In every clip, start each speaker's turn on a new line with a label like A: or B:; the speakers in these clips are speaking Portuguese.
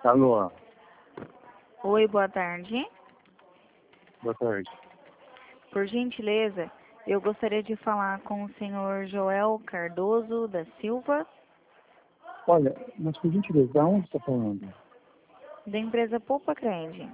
A: Alô,
B: Oi, boa tarde.
A: boa tarde.
B: Por gentileza, eu gostaria de falar com o senhor Joel Cardoso da Silva,
A: Olha, mas por gentileza, da onde você está falando?
B: da empresa Poupa Cred.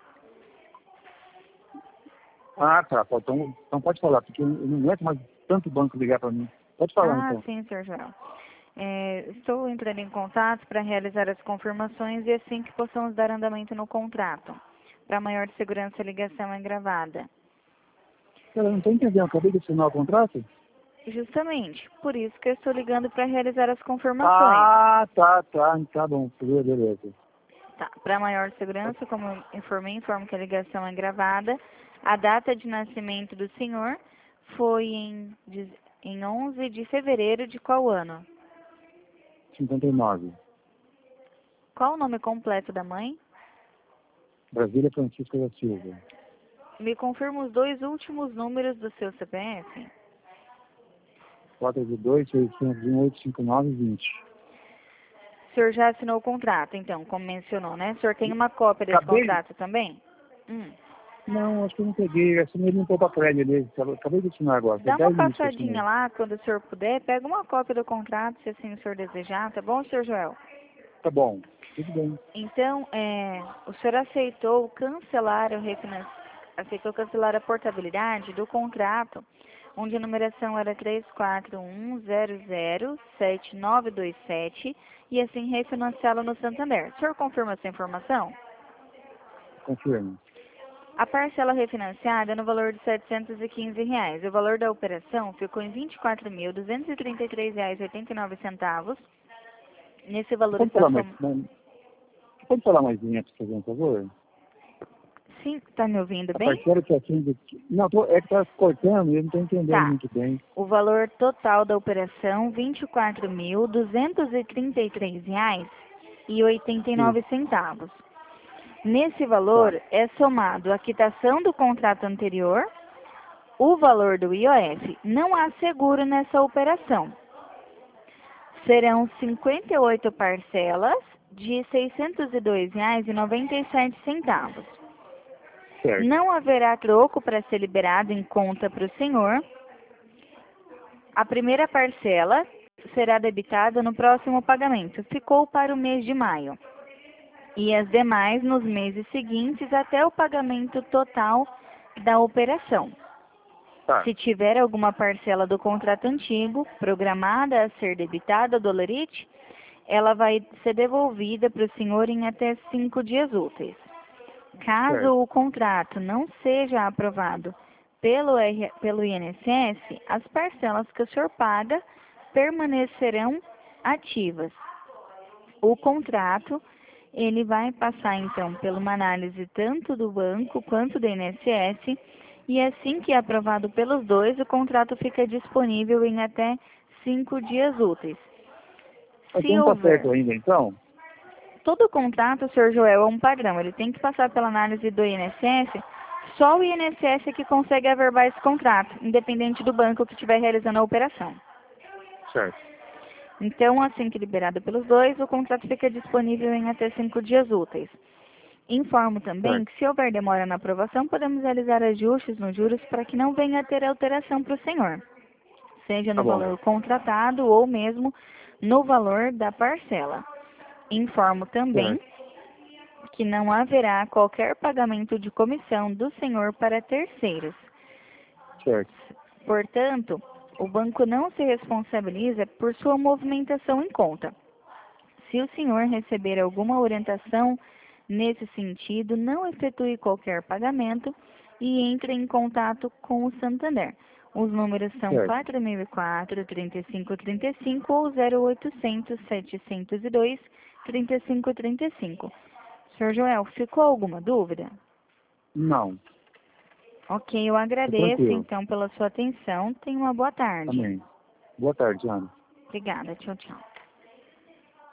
A: Ah, tá. Então pode falar, porque eu não aguento mais tanto banco ligar para mim. Pode falar,
B: Ah,
A: então.
B: sim, senhor Joel. Estou entrando em contato para realizar as confirmações e assim que possamos dar andamento no contrato. Para maior segurança, a ligação é gravada.
A: Cara, eu não estou entendendo. Eu acabei de assinar o contrato?
B: Justamente, por isso que eu estou ligando para realizar as confirmações.
A: Ah, tá. Tá bom. Beleza.
B: Tá. Para maior segurança, como eu informei, informo que a ligação é gravada. A data de nascimento do senhor foi em 11 de fevereiro de qual ano?
A: 59.
B: Qual o nome completo da mãe?
A: Brasília Francisca da Silva.
B: Me confirma os dois últimos números do seu CPF?
A: 482 601 859 20.
B: O senhor já assinou o contrato, então, como mencionou, né? O senhor tem uma cópia desse
A: Acabei.
B: contrato também?
A: Não, acho que eu não peguei. Eu assinei no Poupa Cred ali. Acabei de assinar agora. Foi
B: Dá uma
A: 10 minutos que eu assinei.
B: passadinha lá, quando o senhor puder, pega uma cópia do contrato, se assim o senhor desejar, tá bom, senhor Joel?
A: Tá bom. Tudo bem.
B: Então, o senhor aceitou cancelar aceitou cancelar a portabilidade do contrato, onde a numeração era 341007927 e assim refinanciá-lo no Santander. O senhor confirma essa informação?
A: Confirmo.
B: A parcela refinanciada é no valor de R$ 715. O valor da operação ficou em R$ 24.233,89. Nesse valor
A: Pode
B: está
A: falar pode falar mais alto, por favor?
B: Sim, está me ouvindo
A: A
B: bem?
A: parcela que assim... Não, é que tá cortando e eu não estou entendendo
B: Tá.
A: muito bem.
B: O valor total da operação, R$ 24.233,89.
A: Isso.
B: Nesse
A: Tá.
B: valor é somado a quitação do contrato anterior, o valor do IOF. Não há seguro nessa operação. Serão 58 parcelas de R$ 602,97.
A: Certo.
B: Não haverá troco para ser liberado em conta para o senhor. A primeira parcela será debitada no próximo pagamento. Ficou para o mês de maio. E as demais nos meses seguintes até o pagamento total da operação.
A: Tá.
B: Se tiver alguma parcela do contrato antigo programada a ser debitada do Olerite, ela vai ser devolvida para o senhor em até 5 dias úteis. Caso
A: Certo.
B: o contrato não seja aprovado pelo INSS, as parcelas que o senhor paga permanecerão ativas. O contrato, ele vai passar então por uma análise tanto do banco quanto do INSS, e assim que é aprovado pelos dois, o contrato fica disponível em até 5 dias úteis.
A: Então
B: Se
A: não tá
B: houver
A: certo ainda, então?
B: todo contrato, senhor Joel, é um padrão. Ele tem que passar pela análise do INSS. Só o INSS é que consegue averbar esse contrato, independente do banco que estiver realizando a operação.
A: Certo.
B: Então, assim que liberado pelos dois, o contrato fica disponível em até 5 dias úteis. Informo também
A: Certo.
B: que, se houver demora na aprovação, podemos realizar ajustes nos juros para que não venha a ter alteração para o senhor, seja
A: Tá
B: no
A: bom.
B: valor contratado ou mesmo no valor da parcela. Informo também
A: Certo.
B: que não haverá qualquer pagamento de comissão do senhor para terceiros.
A: Certo.
B: Portanto, o banco não se responsabiliza por sua movimentação em conta. Se o senhor receber alguma orientação nesse sentido, não efetue qualquer pagamento e entre em contato com o Santander. Os números são
A: Certo.
B: 4004-3535 ou 0800-702-3535. Senhor Joel, ficou alguma dúvida?
A: Não.
B: Ok, eu
A: Tá
B: agradeço
A: tranquilo.
B: então pela sua atenção. Tenha uma boa tarde.
A: Amém. Boa tarde, Ana.
B: Obrigada, tchau, tchau.